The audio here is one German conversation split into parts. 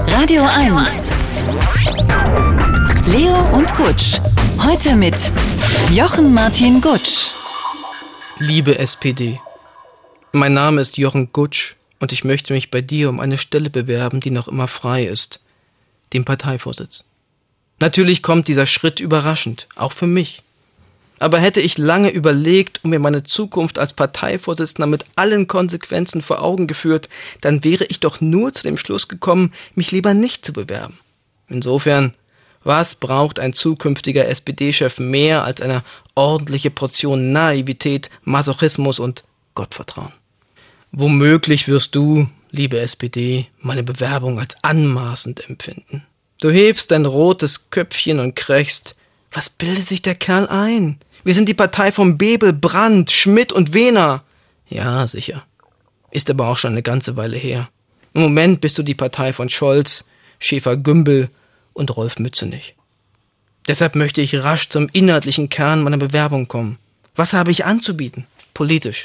Radio 1. Leo und Gutsch. Heute mit Jochen Martin Gutsch. Liebe SPD, mein Name ist Jochen Gutsch und ich möchte mich bei dir um eine Stelle bewerben, die noch immer frei ist, den Parteivorsitz. Natürlich kommt dieser Schritt überraschend, auch für mich. Aber hätte ich lange überlegt und mir meine Zukunft als Parteivorsitzender mit allen Konsequenzen vor Augen geführt, dann wäre ich doch nur zu dem Schluss gekommen, mich lieber nicht zu bewerben. Insofern, was braucht ein zukünftiger SPD-Chef mehr als eine ordentliche Portion Naivität, Masochismus und Gottvertrauen? Womöglich wirst du, liebe SPD, meine Bewerbung als anmaßend empfinden. Du hebst dein rotes Köpfchen und krächzt: Was bildet sich der Kerl ein? Wir sind die Partei von Bebel, Brandt, Schmidt und Wehner. Ja, sicher. Ist aber auch schon eine ganze Weile her. Im Moment bist du die Partei von Scholz, Schäfer-Gümbel und Rolf Mützenich. Deshalb möchte ich rasch zum inhaltlichen Kern meiner Bewerbung kommen. Was habe ich anzubieten? Politisch.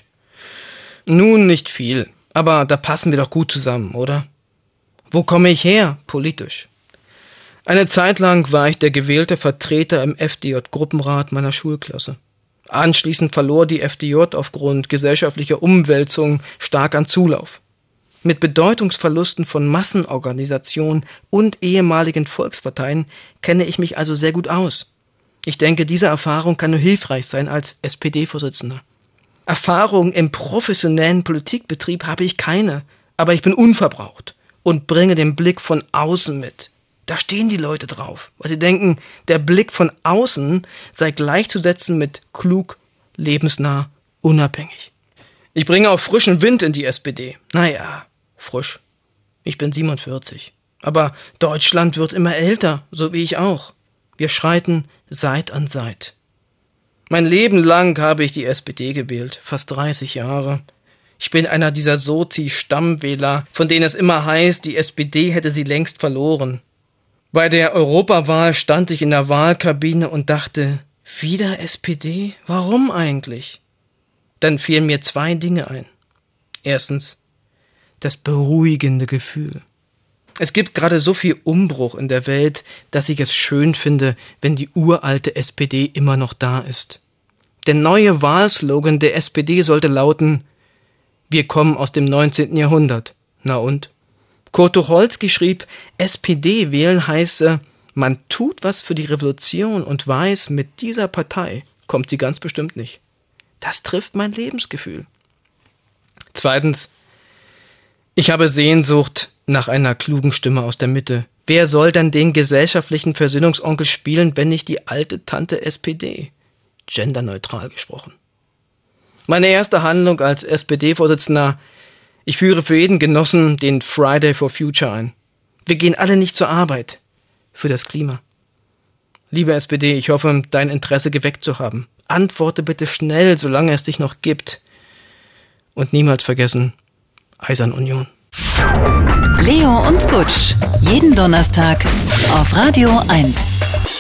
Nun, nicht viel, aber da passen wir doch gut zusammen, oder? Wo komme ich her? Politisch. Eine Zeit lang war ich der gewählte Vertreter im FDJ-Gruppenrat meiner Schulklasse. Anschließend verlor die FDJ aufgrund gesellschaftlicher Umwälzung stark an Zulauf. Mit Bedeutungsverlusten von Massenorganisationen und ehemaligen Volksparteien kenne ich mich also sehr gut aus. Ich denke, diese Erfahrung kann nur hilfreich sein als SPD-Vorsitzender. Erfahrung im professionellen Politikbetrieb habe ich keine, aber ich bin unverbraucht und bringe den Blick von außen mit. Da stehen die Leute drauf, weil sie denken, der Blick von außen sei gleichzusetzen mit klug, lebensnah, unabhängig. Ich bringe auch frischen Wind in die SPD. Naja, frisch. Ich bin 47. Aber Deutschland wird immer älter, so wie ich auch. Wir schreiten Seit an Seit. Mein Leben lang habe ich die SPD gewählt, fast 30 Jahre. Ich bin einer dieser Sozi-Stammwähler, von denen es immer heißt, die SPD hätte sie längst verloren. Bei der Europawahl stand ich in der Wahlkabine und dachte, wieder SPD? Warum eigentlich? Dann fielen mir 2 Dinge ein. Erstens, das beruhigende Gefühl. Es gibt gerade so viel Umbruch in der Welt, dass ich es schön finde, wenn die uralte SPD immer noch da ist. Der neue Wahlslogan der SPD sollte lauten: Wir kommen aus dem 19. Jahrhundert. Na und? Kurt Tucholsky schrieb, SPD wählen heiße, man tut was für die Revolution und weiß, mit dieser Partei kommt sie ganz bestimmt nicht. Das trifft mein Lebensgefühl. Zweitens, ich habe Sehnsucht nach einer klugen Stimme aus der Mitte. Wer soll dann den gesellschaftlichen Versöhnungsonkel spielen, wenn nicht die alte Tante SPD? Genderneutral gesprochen. Meine erste Handlung als SPD-Vorsitzender: Ich führe für jeden Genossen den Friday for Future ein. Wir gehen alle nicht zur Arbeit. Für das Klima. Liebe SPD, ich hoffe, dein Interesse geweckt zu haben. Antworte bitte schnell, solange es dich noch gibt. Und niemals vergessen, Eisern Union. Leo und Gutsch. Jeden Donnerstag auf Radio 1.